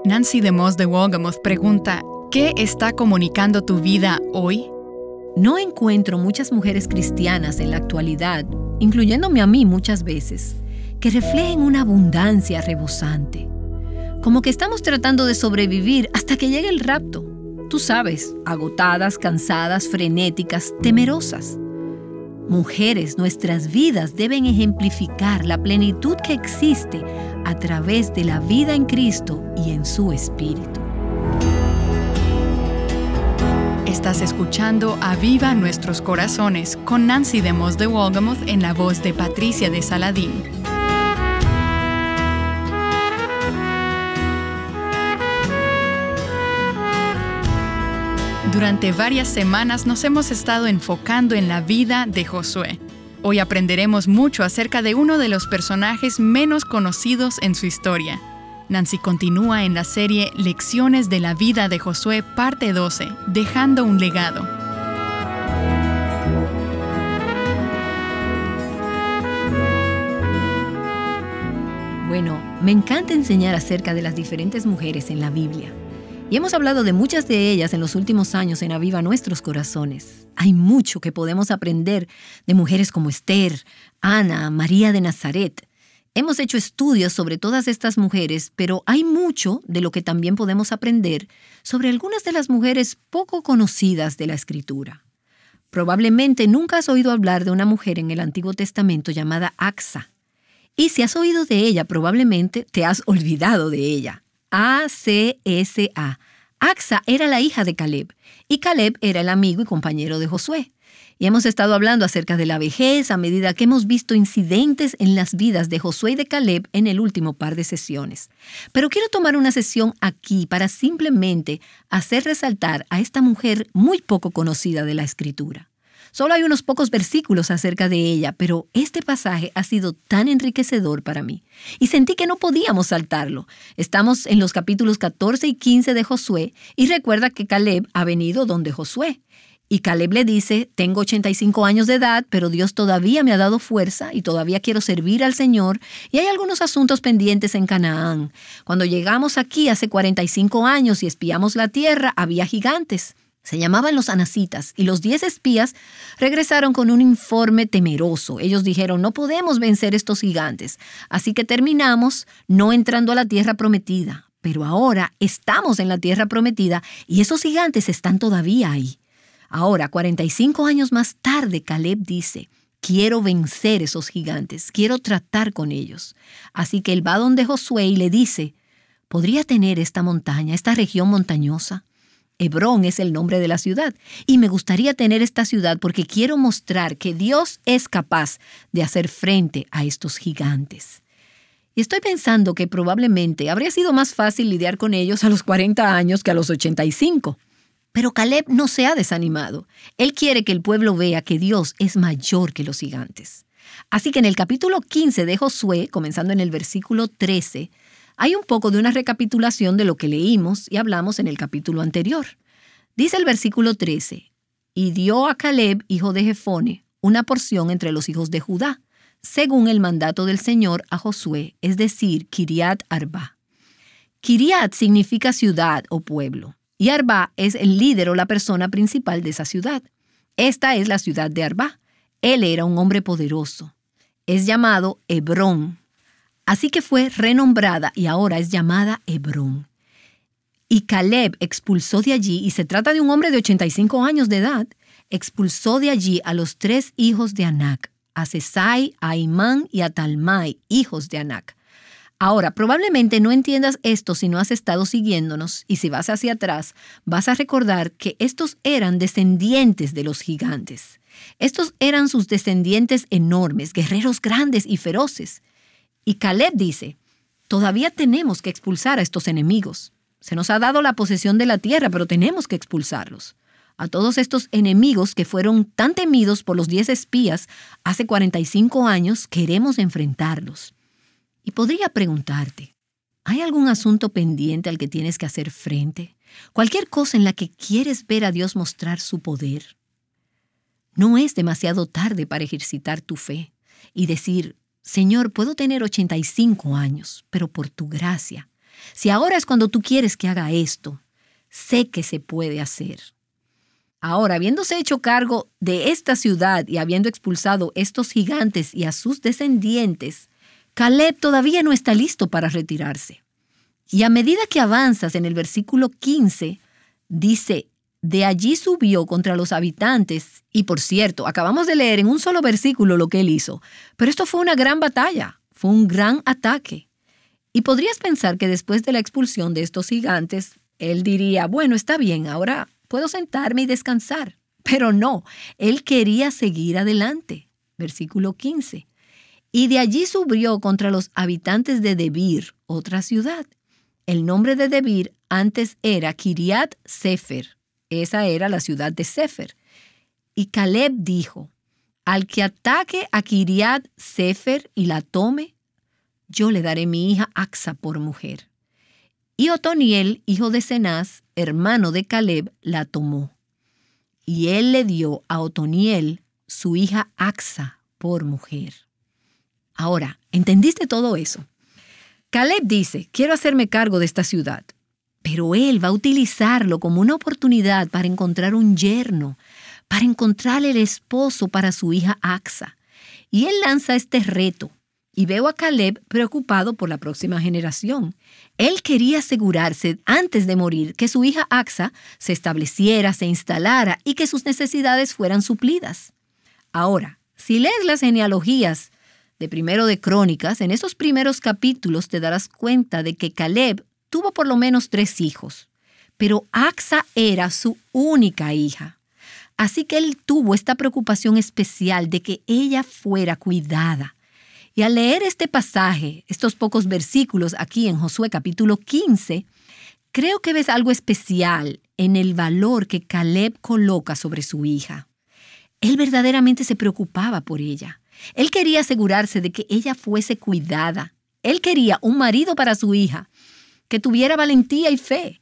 Nancy DeMoss de Wolgemuth pregunta, ¿qué está comunicando tu vida hoy? No encuentro muchas mujeres cristianas en la actualidad, incluyéndome a mí muchas veces, que reflejen una abundancia rebosante. Como que estamos tratando de sobrevivir hasta que llegue el rapto. Tú sabes, agotadas, cansadas, frenéticas, temerosas. Mujeres, nuestras vidas deben ejemplificar la plenitud que existe a través de la vida en Cristo y en su Espíritu. Estás escuchando Aviva Nuestros Corazones con Nancy DeMoss de Wolgemuth en la voz de Patricia de Saladín. Durante varias semanas nos hemos estado enfocando en la vida de Josué. Hoy aprenderemos mucho acerca de uno de los personajes menos conocidos en su historia. Nancy continúa en la serie Lecciones de la vida de Josué, parte 12, Dejando un legado. Bueno, me encanta enseñar acerca de las diferentes mujeres en la Biblia. Y hemos hablado de muchas de ellas en los últimos años en Aviva Nuestros Corazones. Hay mucho que podemos aprender de mujeres como Esther, Ana, María de Nazaret. Hemos hecho estudios sobre todas estas mujeres, pero hay mucho de lo que también podemos aprender sobre algunas de las mujeres poco conocidas de la Escritura. Probablemente nunca has oído hablar de una mujer en el Antiguo Testamento llamada Acsa. Y si has oído de ella, probablemente te has olvidado de ella. A-C-S-A. Acsa era la hija de Caleb, y Caleb era el amigo y compañero de Josué. Y hemos estado hablando acerca de la vejez a medida que hemos visto incidentes en las vidas de Josué y de Caleb en el último par de sesiones. Pero quiero tomar una sesión aquí para simplemente hacer resaltar a esta mujer muy poco conocida de la Escritura. Solo hay unos pocos versículos acerca de ella, pero este pasaje ha sido tan enriquecedor para mí. Y sentí que no podíamos saltarlo. Estamos en los capítulos 14 y 15 de Josué, y recuerda que Caleb ha venido donde Josué. Y Caleb le dice, tengo 85 años de edad, pero Dios todavía me ha dado fuerza y todavía quiero servir al Señor, y hay algunos asuntos pendientes en Canaán. Cuando llegamos aquí hace 45 años y espiamos la tierra, había gigantes. Se llamaban los Anacitas, y los 10 espías regresaron con un informe temeroso. Ellos dijeron, no podemos vencer estos gigantes, así que terminamos no entrando a la tierra prometida. Pero ahora estamos en la tierra prometida y esos gigantes están todavía ahí. Ahora, 45 años más tarde, Caleb dice, quiero vencer esos gigantes, quiero tratar con ellos. Así que él va donde Josué y le dice, ¿podría tener esta montaña, esta región montañosa? Hebrón es el nombre de la ciudad, y me gustaría tener esta ciudad porque quiero mostrar que Dios es capaz de hacer frente a estos gigantes. Y estoy pensando que probablemente habría sido más fácil lidiar con ellos a los 40 años que a los 85. Pero Caleb no se ha desanimado. Él quiere que el pueblo vea que Dios es mayor que los gigantes. Así que en el capítulo 15 de Josué, comenzando en el versículo 13, hay un poco de una recapitulación de lo que leímos y hablamos en el capítulo anterior. Dice el versículo 13, y dio a Caleb, hijo de Jefone, una porción entre los hijos de Judá, según el mandato del Señor a Josué, es decir, Kiriat Arba. Kiriat significa ciudad o pueblo, y Arba es el líder o la persona principal de esa ciudad. Esta es la ciudad de Arba. Él era un hombre poderoso. Es llamado Hebrón. Así que fue renombrada y ahora es llamada Hebrón. Y Caleb expulsó de allí, y se trata de un hombre de 85 años de edad, expulsó de allí a los 3 hijos de Anac, a Sesai, a Imán y a Talmai, hijos de Anac. Ahora, probablemente no entiendas esto si no has estado siguiéndonos, y si vas hacia atrás, vas a recordar que estos eran descendientes de los gigantes. Estos eran sus descendientes enormes, guerreros grandes y feroces. Y Caleb dice, todavía tenemos que expulsar a estos enemigos. Se nos ha dado la posesión de la tierra, pero tenemos que expulsarlos. A todos estos enemigos que fueron tan temidos por los 10 espías hace 45 años, queremos enfrentarlos. Y podría preguntarte, ¿hay algún asunto pendiente al que tienes que hacer frente? ¿Cualquier cosa en la que quieres ver a Dios mostrar su poder? No es demasiado tarde para ejercitar tu fe y decir, Señor, puedo tener 85 años, pero por tu gracia, Si ahora es cuando tú quieres que haga esto, sé que se puede hacer. Ahora, habiéndose hecho cargo de esta ciudad y habiendo expulsado estos gigantes y a sus descendientes, Caleb todavía no está listo para retirarse. Y a medida que avanzas en el versículo 15, dice, de allí subió contra los habitantes. Y por cierto, acabamos de leer en un solo versículo lo que él hizo. Pero esto fue una gran batalla, fue un gran ataque. Y podrías pensar que después de la expulsión de estos gigantes, él diría, bueno, está bien, ahora puedo sentarme y descansar. Pero no, él quería seguir adelante. Versículo 15. Y de allí subió contra los habitantes de Debir, otra ciudad. El nombre de Debir antes era Kiriat Sefer. Esa era la ciudad de Sefer. Y Caleb dijo, al que ataque a Kiriat Sefer y la tome, yo le daré mi hija Axa por mujer. Y Otoniel, hijo de Cenaz, hermano de Caleb, la tomó. Y él le dio a Otoniel su hija Axa por mujer. Ahora, ¿entendiste todo eso? Caleb dice, quiero hacerme cargo de esta ciudad, pero él va a utilizarlo como una oportunidad para encontrar un yerno, para encontrar el esposo para su hija Axa. Y él lanza este reto, y veo a Caleb preocupado por la próxima generación. Él quería asegurarse antes de morir que su hija Axa se estableciera, se instalara y que sus necesidades fueran suplidas. Ahora, si lees las genealogías de Primero de Crónicas, en esos primeros capítulos te darás cuenta de que Caleb tuvo por lo menos 3 hijos, pero Axa era su única hija. Así que él tuvo esta preocupación especial de que ella fuera cuidada. Y al leer este pasaje, estos pocos versículos aquí en Josué capítulo 15, creo que ves algo especial en el valor que Caleb coloca sobre su hija. Él verdaderamente se preocupaba por ella. Él quería asegurarse de que ella fuese cuidada. Él quería un marido para su hija, que tuviera valentía y fe.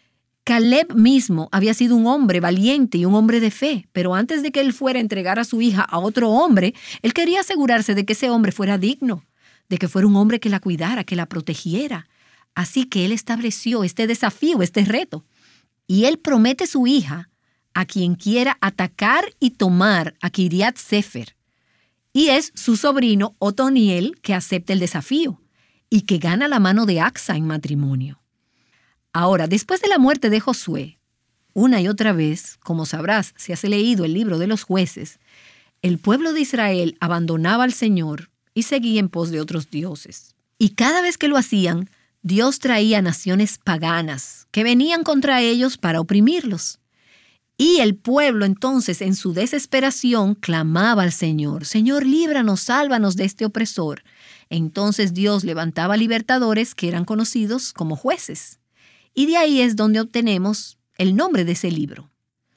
Caleb mismo había sido un hombre valiente y un hombre de fe, pero antes de que él fuera a entregar a su hija a otro hombre, él quería asegurarse de que ese hombre fuera digno, de que fuera un hombre que la cuidara, que la protegiera. Así que él estableció este desafío, este reto. Y él promete su hija a quien quiera atacar y tomar a Kiriat Sefer. Y es su sobrino Otoniel que acepta el desafío y que gana la mano de Axa en matrimonio. Ahora, después de la muerte de Josué, una y otra vez, como sabrás si has leído el libro de los jueces, el pueblo de Israel abandonaba al Señor y seguía en pos de otros dioses. Y cada vez que lo hacían, Dios traía naciones paganas que venían contra ellos para oprimirlos. Y el pueblo entonces, en su desesperación, clamaba al Señor, Señor, líbranos, sálvanos de este opresor. Entonces Dios levantaba libertadores que eran conocidos como jueces. Y de ahí es donde obtenemos el nombre de ese libro.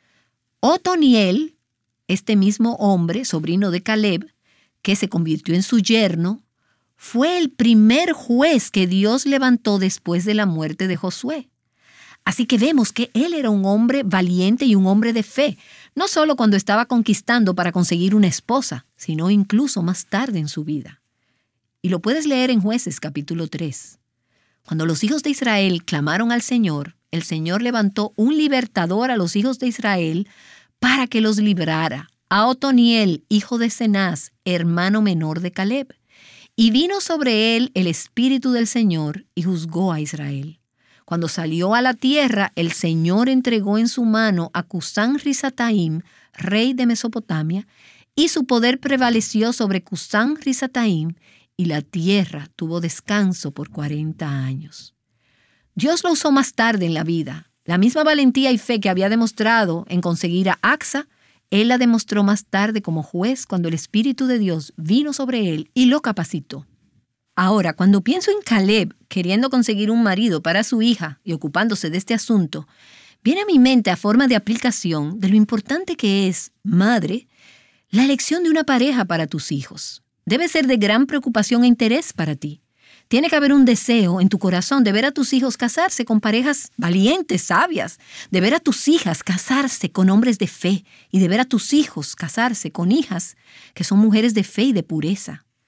Otoniel, este mismo hombre, sobrino de Caleb, que se convirtió en su yerno, fue el primer juez que Dios levantó después de la muerte de Josué. Así que vemos que él era un hombre valiente y un hombre de fe, no solo cuando estaba conquistando para conseguir una esposa, sino incluso más tarde en su vida. Y lo puedes leer en Jueces capítulo 3. Cuando los hijos de Israel clamaron al Señor, el Señor levantó un libertador a los hijos de Israel para que los librara, a Otoniel, hijo de Cenaz, hermano menor de Caleb. Y vino sobre él el Espíritu del Señor y juzgó a Israel. Cuando salió a la tierra, el Señor entregó en su mano a Cusán-Risataim, rey de Mesopotamia, y su poder prevaleció sobre Cusán-Risataim, y la tierra tuvo descanso por 40 años. Dios lo usó más tarde en la vida. La misma valentía y fe que había demostrado en conseguir a Axa, él la demostró más tarde como juez cuando el Espíritu de Dios vino sobre él y lo capacitó. Ahora, cuando pienso en Caleb queriendo conseguir un marido para su hija y ocupándose de este asunto, viene a mi mente a forma de aplicación de lo importante que es, madre, la elección de una pareja para tus hijos. Debe ser de gran preocupación e interés para ti. Tiene que haber un deseo en tu corazón de ver a tus hijos casarse con parejas valientes, sabias, de ver a tus hijas casarse con hombres de fe y de ver a tus hijos casarse con hijas que son mujeres de fe y de pureza.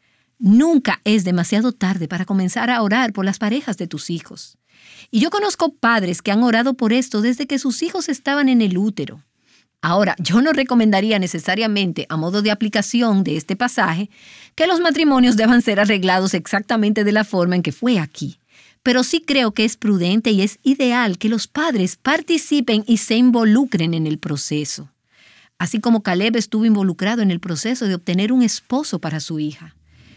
Nunca es demasiado tarde para comenzar a orar por las parejas de tus hijos. Y yo conozco padres que han orado por esto desde que sus hijos estaban en el útero. Ahora, yo no recomendaría necesariamente, a modo de aplicación de este pasaje, que los matrimonios deban ser arreglados exactamente de la forma en que fue aquí. Pero sí creo que es prudente y es ideal que los padres participen y se involucren en el proceso. Así como Caleb estuvo involucrado en el proceso de obtener un esposo para su hija.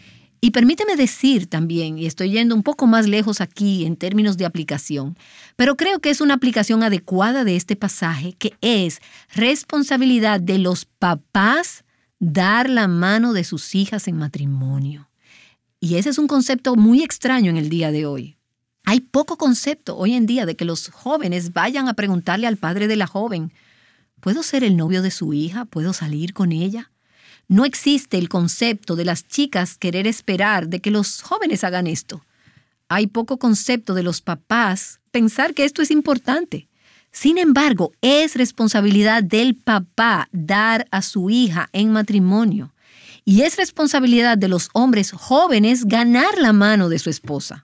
Y permíteme decir también, y estoy yendo un poco más lejos aquí en términos de aplicación, pero creo que es una aplicación adecuada de este pasaje, que es responsabilidad de los papás dar la mano de sus hijas en matrimonio. Y ese es un concepto muy extraño en el día de hoy. Hay poco concepto hoy en día de que los jóvenes vayan a preguntarle al padre de la joven, ¿puedo ser el novio de su hija? ¿Puedo salir con ella? No existe el concepto de las chicas querer esperar de que los jóvenes hagan esto. Hay poco concepto de los papás pensar que esto es importante. Sin embargo, es responsabilidad del papá dar a su hija en matrimonio. Y es responsabilidad de los hombres jóvenes ganar la mano de su esposa.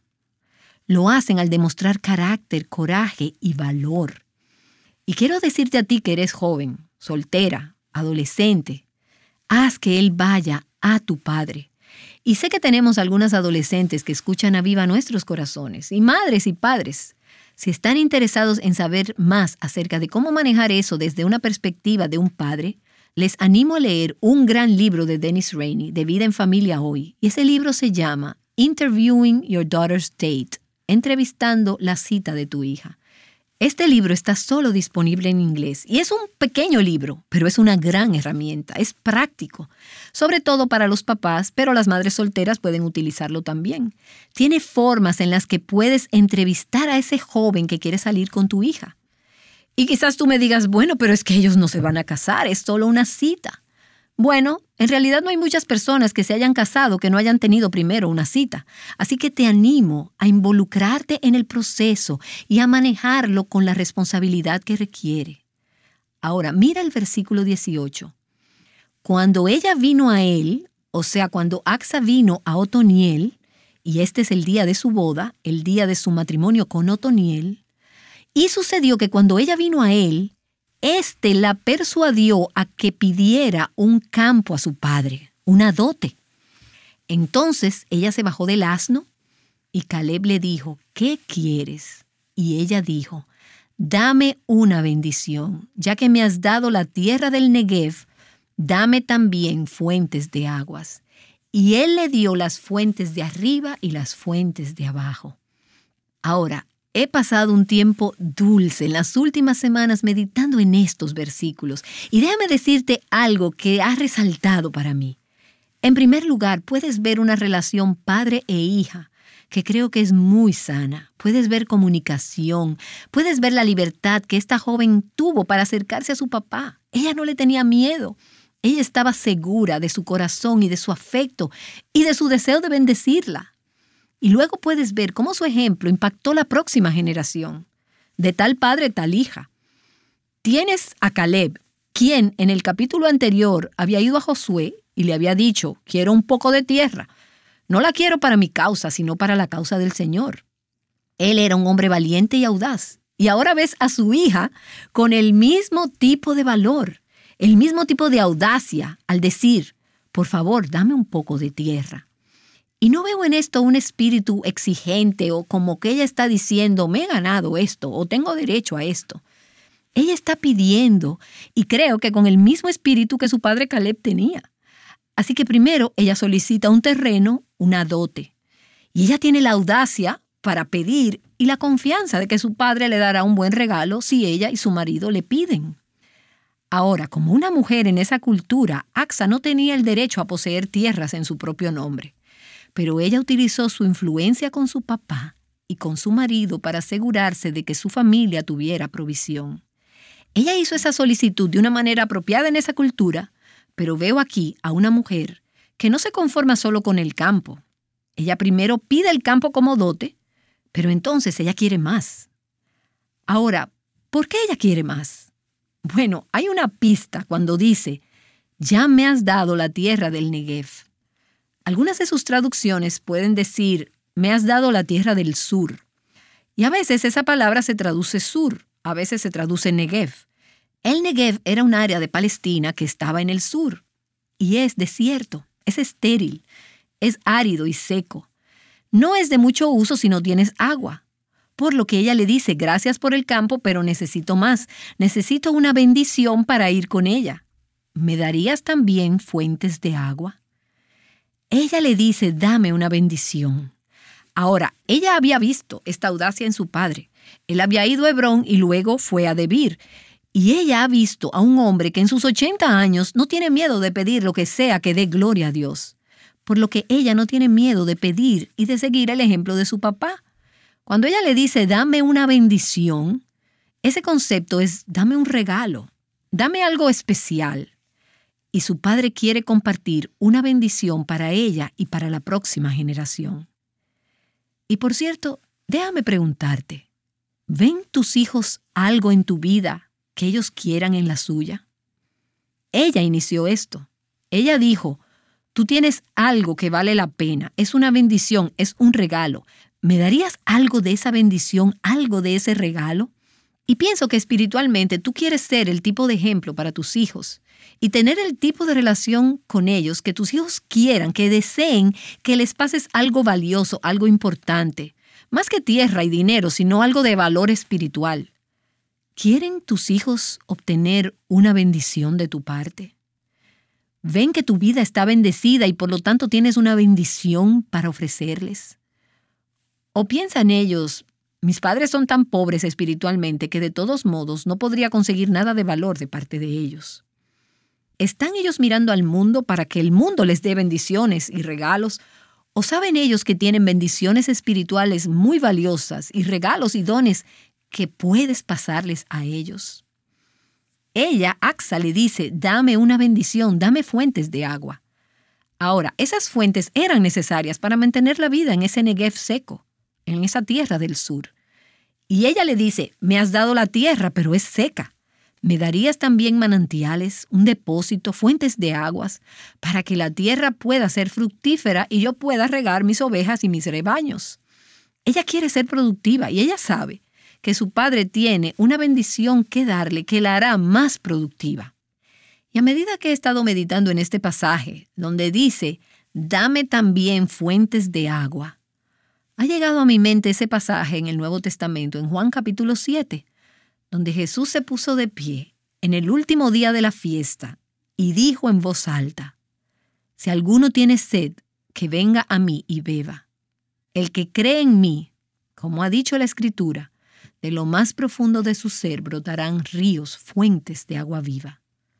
Lo hacen al demostrar carácter, coraje y valor. Y quiero decirte a ti que eres joven, soltera, adolescente, haz que él vaya a tu padre. Y sé que tenemos algunas adolescentes que escuchan a Viva Nuestros Corazones, y madres y padres. Si están interesados en saber más acerca de cómo manejar eso desde una perspectiva de un padre, les animo a leer un gran libro de Dennis Rainey, de Vida en Familia Hoy. Y ese libro se llama Interviewing Your Daughter's Date, entrevistando la cita de tu hija. Este libro está solo disponible en inglés y es un pequeño libro, pero es una gran herramienta, es práctico, sobre todo para los papás, pero las madres solteras pueden utilizarlo también. Tiene formas en las que puedes entrevistar a ese joven que quiere salir con tu hija. Y quizás tú me digas, bueno, pero es que ellos no se van a casar, es solo una cita. Bueno, en realidad no hay muchas personas que se hayan casado que no hayan tenido primero una cita. Así que te animo a involucrarte en el proceso y a manejarlo con la responsabilidad que requiere. Ahora, mira el versículo 18. Cuando ella vino a él, o sea, cuando Axa vino a Otoniel, y este es el día de su boda, el día de su matrimonio con Otoniel, y sucedió que cuando ella vino a él, éste la persuadió a que pidiera un campo a su padre, una dote. Entonces ella se bajó del asno y Caleb le dijo, ¿qué quieres? Y ella dijo, dame una bendición, ya que me has dado la tierra del Negev, dame también fuentes de aguas. Y él le dio las fuentes de arriba y las fuentes de abajo. Ahora, he pasado un tiempo dulce en las últimas semanas meditando en estos versículos. Y déjame decirte algo que ha resaltado para mí. En primer lugar, puedes ver una relación padre e hija que creo que es muy sana. Puedes ver comunicación, puedes ver la libertad que esta joven tuvo para acercarse a su papá. Ella no le tenía miedo. Ella estaba segura de su corazón y de su afecto y de su deseo de bendecirla. Y luego puedes ver cómo su ejemplo impactó la próxima generación. De tal padre, tal hija. Tienes a Caleb, quien en el capítulo anterior había ido a Josué y le había dicho, quiero un poco de tierra. No la quiero para mi causa, sino para la causa del Señor. Él era un hombre valiente y audaz. Y ahora ves a su hija con el mismo tipo de valor, el mismo tipo de audacia al decir, por favor, dame un poco de tierra. Y no veo en esto un espíritu exigente o como que ella está diciendo, me he ganado esto o tengo derecho a esto. Ella está pidiendo y creo que con el mismo espíritu que su padre Caleb tenía. Así que primero ella solicita un terreno, una dote. Y ella tiene la audacia para pedir y la confianza de que su padre le dará un buen regalo si ella y su marido le piden. Ahora, como una mujer en esa cultura, Axa no tenía el derecho a poseer tierras en su propio nombre. Pero ella utilizó su influencia con su papá y con su marido para asegurarse de que su familia tuviera provisión. Ella hizo esa solicitud de una manera apropiada en esa cultura, pero veo aquí a una mujer que no se conforma solo con el campo. Ella primero pide el campo como dote, pero entonces ella quiere más. Ahora, ¿por qué ella quiere más? Bueno, hay una pista cuando dice, ya me has dado la tierra del Negev. Algunas de sus traducciones pueden decir, me has dado la tierra del sur. Y a veces esa palabra se traduce sur, a veces se traduce Negev. El Negev era un área de Palestina que estaba en el sur. Y es desierto, es estéril, es árido y seco. No es de mucho uso si no tienes agua. Por lo que ella le dice, gracias por el campo, pero necesito más. Necesito una bendición para ir con ella. ¿Me darías también fuentes de agua? Ella le dice, dame una bendición. Ahora, ella había visto esta audacia en su padre. Él había ido a Hebrón y luego fue a Debir. Y ella ha visto a un hombre que en sus 80 años no tiene miedo de pedir lo que sea que dé gloria a Dios. Por lo que ella no tiene miedo de pedir y de seguir el ejemplo de su papá. Cuando ella le dice, dame una bendición, ese concepto es, dame un regalo, dame algo especial. Y su padre quiere compartir una bendición para ella y para la próxima generación. Y por cierto, déjame preguntarte, ¿ven tus hijos algo en tu vida que ellos quieran en la suya? Ella inició esto. Ella dijo, tú tienes algo que vale la pena, es una bendición, es un regalo. ¿Me darías algo de esa bendición, algo de ese regalo? Y pienso que espiritualmente tú quieres ser el tipo de ejemplo para tus hijos y tener el tipo de relación con ellos que tus hijos quieran, que deseen que les pases algo valioso, algo importante. Más que tierra y dinero, sino algo de valor espiritual. ¿Quieren tus hijos obtener una bendición de tu parte? ¿Ven que tu vida está bendecida y por lo tanto tienes una bendición para ofrecerles? ¿O piensan ellos, mis padres son tan pobres espiritualmente que de todos modos no podría conseguir nada de valor de parte de ellos? ¿Están ellos mirando al mundo para que el mundo les dé bendiciones y regalos? ¿O saben ellos que tienen bendiciones espirituales muy valiosas y regalos y dones que puedes pasarles a ellos? Ella, Axa, le dice, dame una bendición, dame fuentes de agua. Ahora, esas fuentes eran necesarias para mantener la vida en ese Negev seco, en esa tierra del sur. Y ella le dice, me has dado la tierra, pero es seca. ¿Me darías también manantiales, un depósito, fuentes de aguas, para que la tierra pueda ser fructífera y yo pueda regar mis ovejas y mis rebaños? Ella quiere ser productiva y ella sabe que su padre tiene una bendición que darle que la hará más productiva. Y a medida que he estado meditando en este pasaje, donde dice, dame también fuentes de agua, ha llegado a mi mente ese pasaje en el Nuevo Testamento, en Juan capítulo 7, donde Jesús se puso de pie en el último día de la fiesta y dijo en voz alta, si alguno tiene sed, que venga a mí y beba. El que cree en mí, como ha dicho la Escritura, de lo más profundo de su ser brotarán ríos, fuentes de agua viva.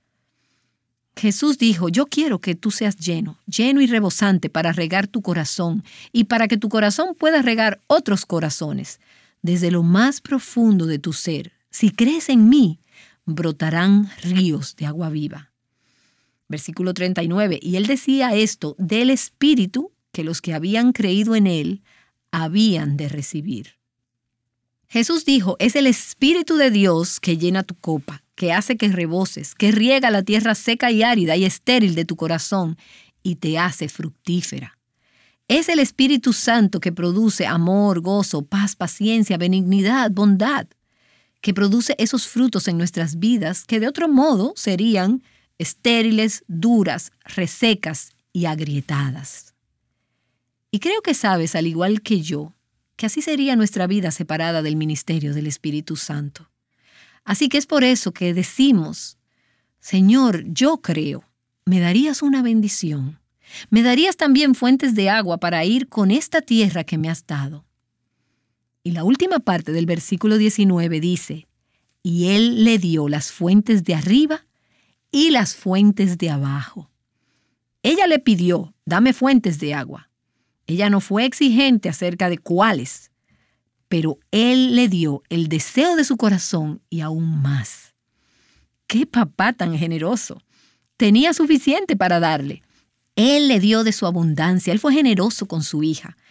Jesús dijo, yo quiero que tú seas lleno y rebosante para regar tu corazón y para que tu corazón pueda regar otros corazones. Desde lo más profundo de tu ser, si crees en mí, brotarán ríos de agua viva. Versículo 39, y él decía esto del Espíritu que los que habían creído en él habían de recibir. Jesús dijo, es el Espíritu de Dios que llena tu copa, que hace que reboses, que riega la tierra seca y árida y estéril de tu corazón y te hace fructífera. Es el Espíritu Santo que produce amor, gozo, paz, paciencia, benignidad, bondad, que produce esos frutos en nuestras vidas que de otro modo serían estériles, duras, resecas y agrietadas. Y creo que sabes, al igual que yo, que así sería nuestra vida separada del ministerio del Espíritu Santo. Así que es por eso que decimos, Señor, yo creo, ¿me darías una bendición? ¿Me darías también fuentes de agua para ir con esta tierra que me has dado? Y la última parte del versículo 19 dice, y él le dio las fuentes de arriba y las fuentes de abajo. Ella le pidió, dame fuentes de agua. Ella no fue exigente acerca de cuáles, pero él le dio el deseo de su corazón y aún más. ¡Qué papá tan generoso! Tenía suficiente para darle. Él le dio de su abundancia, él fue generoso con su hija.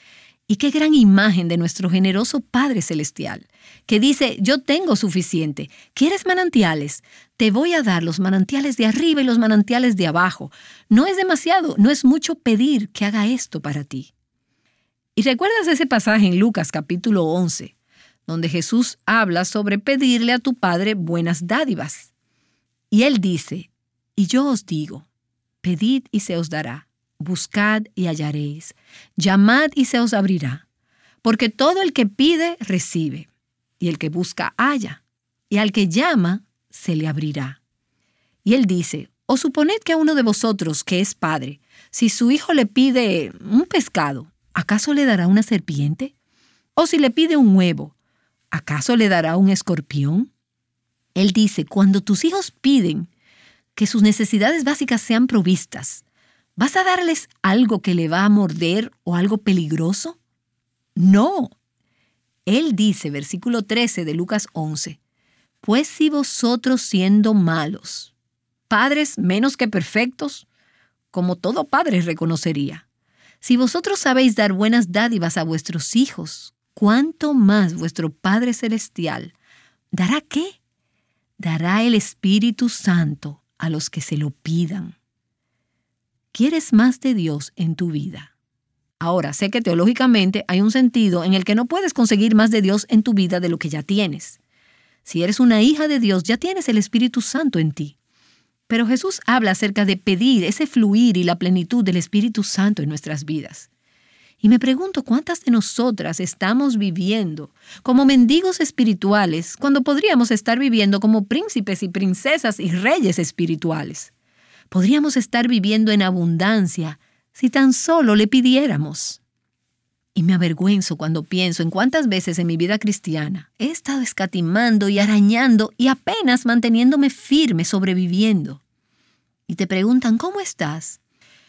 Y qué gran imagen de nuestro generoso Padre Celestial, que dice, yo tengo suficiente. ¿Quieres manantiales? Te voy a dar los manantiales de arriba y los manantiales de abajo. No es demasiado, no es mucho pedir que haga esto para ti. ¿Y recuerdas ese pasaje en Lucas capítulo 11, donde Jesús habla sobre pedirle a tu Padre buenas dádivas? Y Él dice, y yo os digo, pedid y se os dará. Buscad y hallaréis, llamad y se os abrirá, porque todo el que pide, recibe, y el que busca, halla, y al que llama, se le abrirá. Y él dice, o suponed que a uno de vosotros, que es padre, si su hijo le pide un pescado, ¿acaso le dará una serpiente? O si le pide un huevo, ¿acaso le dará un escorpión? Él dice, cuando tus hijos piden que sus necesidades básicas sean provistas, ¿vas a darles algo que le va a morder o algo peligroso? No. Él dice, versículo 13 de Lucas 11, pues si vosotros siendo malos, padres menos que perfectos, como todo padre reconocería, si vosotros sabéis dar buenas dádivas a vuestros hijos, ¿cuánto más vuestro Padre Celestial dará qué? Dará el Espíritu Santo a los que se lo pidan. ¿Quieres más de Dios en tu vida? Ahora, sé que teológicamente hay un sentido en el que no puedes conseguir más de Dios en tu vida de lo que ya tienes. Si eres una hija de Dios, ya tienes el Espíritu Santo en ti. Pero Jesús habla acerca de pedir ese fluir y la plenitud del Espíritu Santo en nuestras vidas. Y me pregunto cuántas de nosotras estamos viviendo como mendigos espirituales cuando podríamos estar viviendo como príncipes y princesas y reyes espirituales. Podríamos estar viviendo en abundancia si tan solo le pidiéramos. Y me avergüenzo cuando pienso en cuántas veces en mi vida cristiana he estado escatimando y arañando y apenas manteniéndome firme, sobreviviendo. Y te preguntan, ¿cómo estás?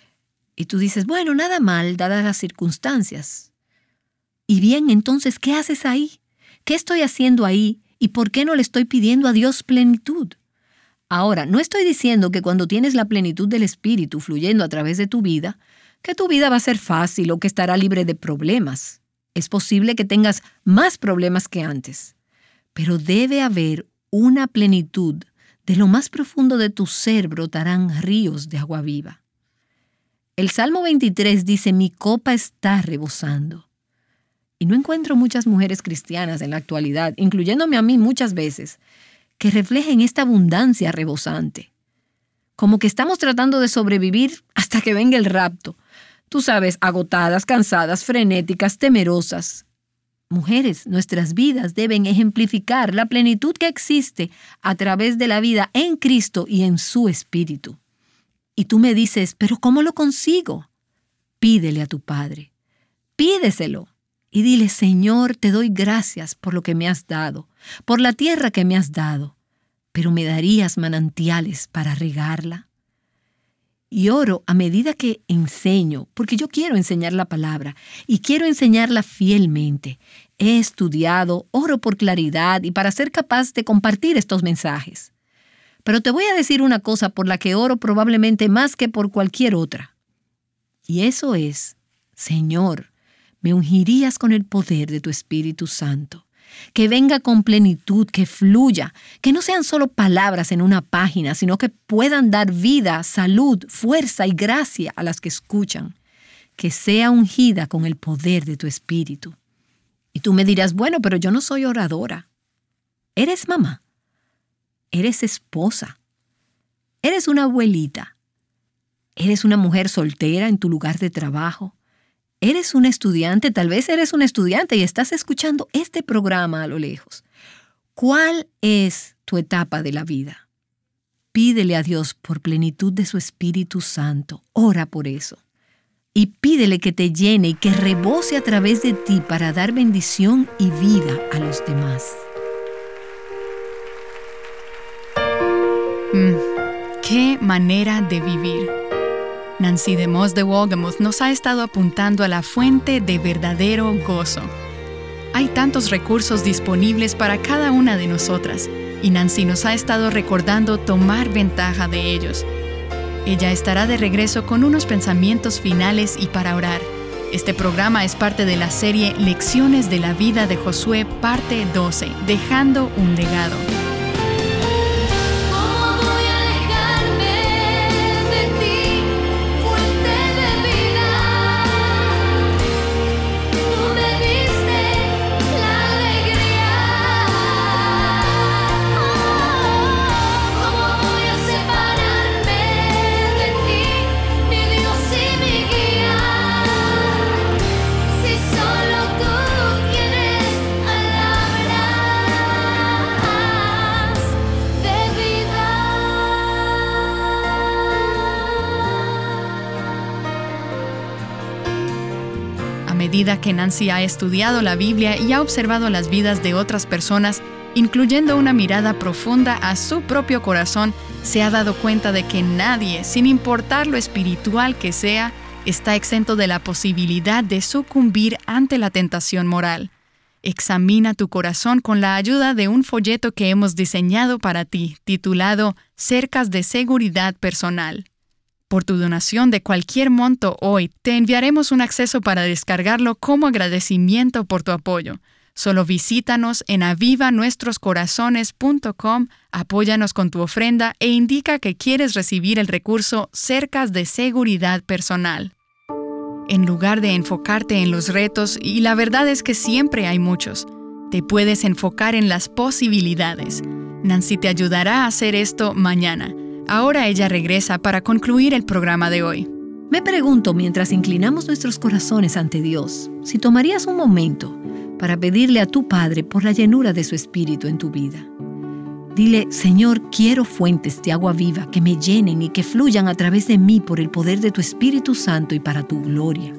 Y tú dices, bueno, nada mal, dadas las circunstancias. Y bien, entonces, ¿qué haces ahí? ¿Qué estoy haciendo ahí? ¿Y por qué no le estoy pidiendo a Dios plenitud? Ahora, no estoy diciendo que cuando tienes la plenitud del Espíritu fluyendo a través de tu vida, que tu vida va a ser fácil o que estará libre de problemas. Es posible que tengas más problemas que antes, pero debe haber una plenitud. De lo más profundo de tu ser brotarán ríos de agua viva. El Salmo 23 dice, mi copa está rebosando. Y no encuentro muchas mujeres cristianas en la actualidad, incluyéndome a mí muchas veces, que reflejen esta abundancia rebosante. Como que estamos tratando de sobrevivir hasta que venga el rapto. Tú sabes, agotadas, cansadas, frenéticas, temerosas. Mujeres, nuestras vidas deben ejemplificar la plenitud que existe a través de la vida en Cristo y en su Espíritu. Y tú me dices, ¿pero cómo lo consigo? Pídele a tu Padre. Pídeselo. Y dile, Señor, te doy gracias por lo que me has dado, por la tierra que me has dado, pero ¿me darías manantiales para regarla? Y oro a medida que enseño, porque yo quiero enseñar la palabra y quiero enseñarla fielmente. He estudiado, oro por claridad y para ser capaz de compartir estos mensajes. Pero te voy a decir una cosa por la que oro probablemente más que por cualquier otra. Y eso es, Señor, me ungirías con el poder de tu Espíritu Santo. Que venga con plenitud, que fluya, que no sean solo palabras en una página, sino que puedan dar vida, salud, fuerza y gracia a las que escuchan. Que sea ungida con el poder de tu Espíritu. Y tú me dirás, bueno, pero yo no soy oradora. Eres mamá. Eres esposa. Eres una abuelita. Eres una mujer soltera en tu lugar de trabajo. Eres un estudiante, tal vez eres un estudiante y estás escuchando este programa a lo lejos. ¿Cuál es tu etapa de la vida? Pídele a Dios por plenitud de su Espíritu Santo. Ora por eso. Y pídele que te llene y que rebose a través de ti para dar bendición y vida a los demás. ¡Qué manera de vivir! Nancy DeMoss de Wolgemuth nos ha estado apuntando a la fuente de verdadero gozo. Hay tantos recursos disponibles para cada una de nosotras, y Nancy nos ha estado recordando tomar ventaja de ellos. Ella estará de regreso con unos pensamientos finales y para orar. Este programa es parte de la serie Lecciones de la vida de Josué, parte 12, Dejando un legado. A medida que Nancy ha estudiado la Biblia y ha observado las vidas de otras personas, incluyendo una mirada profunda a su propio corazón, se ha dado cuenta de que nadie, sin importar lo espiritual que sea, está exento de la posibilidad de sucumbir ante la tentación moral. Examina tu corazón con la ayuda de un folleto que hemos diseñado para ti, titulado Cercas de Seguridad Personal. Por tu donación de cualquier monto hoy, te enviaremos un acceso para descargarlo como agradecimiento por tu apoyo. Solo visítanos en avivanuestroscorazones.com, apóyanos con tu ofrenda e indica que quieres recibir el recurso Cercas de Seguridad Personal. En lugar de enfocarte en los retos, y la verdad es que siempre hay muchos, te puedes enfocar en las posibilidades. Nancy te ayudará a hacer esto mañana. Ahora ella regresa para concluir el programa de hoy. Me pregunto, mientras inclinamos nuestros corazones ante Dios, si tomarías un momento para pedirle a tu Padre por la llenura de su Espíritu en tu vida. Dile: Señor, quiero fuentes de agua viva que me llenen y que fluyan a través de mí por el poder de tu Espíritu Santo y para tu gloria.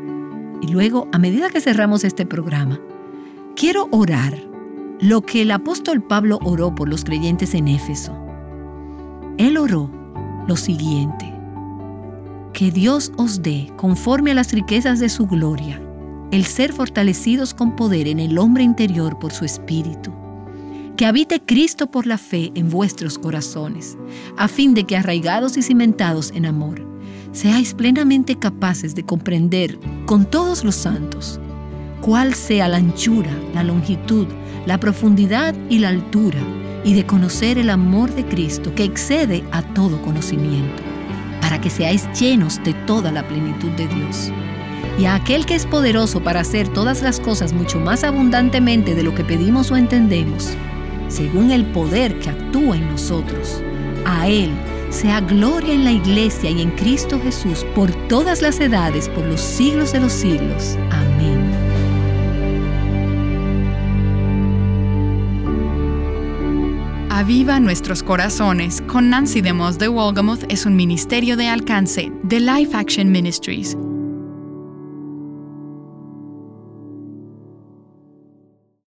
Y luego, a medida que cerramos este programa, quiero orar lo que el apóstol Pablo oró por los creyentes en Éfeso. Él oró lo siguiente: que Dios os dé, conforme a las riquezas de su gloria, el ser fortalecidos con poder en el hombre interior por su Espíritu. Que habite Cristo por la fe en vuestros corazones, a fin de que, arraigados y cimentados en amor, seáis plenamente capaces de comprender con todos los santos cuál sea la anchura, la longitud, la profundidad y la altura, y de conocer el amor de Cristo que excede a todo conocimiento, para que seáis llenos de toda la plenitud de Dios. Y a aquel que es poderoso para hacer todas las cosas mucho más abundantemente de lo que pedimos o entendemos, según el poder que actúa en nosotros, a Él sea gloria en la Iglesia y en Cristo Jesús por todas las edades, por los siglos de los siglos. Amén. Aviva Nuestros Corazones con Nancy DeMoss de Wolgemuth es un ministerio de alcance de Life Action Ministries.